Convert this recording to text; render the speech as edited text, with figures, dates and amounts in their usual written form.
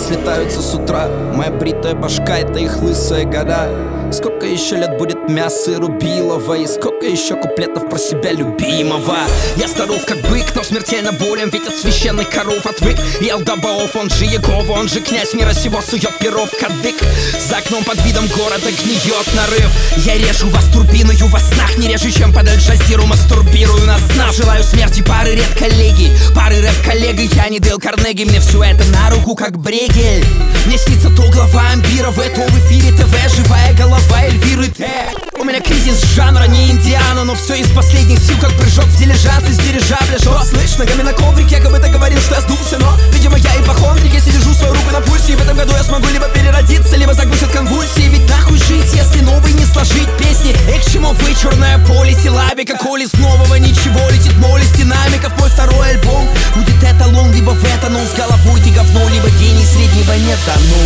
слетаются с утра. Моя бритая башка — это их лысая гора. Сколько еще лет будет мяса и рубилова, и сколько еще куплетов про себя любимого. Я здоров как бык, но смертельно болен, ведь от священных коров отвык. Елдобаов, он же Егова, он же князь мира сего, сует перо в кадык. За окном под видом города гниет нарыв. Я режу вас турбиною во снах, не реже, чем под Аль-Джазиру мастурбирую на снах. Желаю смерти пары рэп-коллеги, пары рэп-коллеги. Я не Дейл Карнеги, мне все это на руку как брегель. Мне снится то глава ампиров, это в эфире ТВ, живая голова Эльвиры Т. У меня кризис жанра, не Индиана, но все из последних сил, как прыжок в дилижанс из дирижабля. Что слышь, ногами на коврике, якобы ты говорил, что я сдулся, но, видимо, я ипохондрик, если держу свою руку на пульсе. И в этом году я смогу либо переродиться, либо заглушить конвульсии. Ведь нахуй жить, если новый не сложить песни. К чему вычурное поле силабика, коли из нового ничего летит моли с динамиков. Мой второй альбом будет эталон, либо в это, но с головой ты говно, либо гений среднего нет, да ну.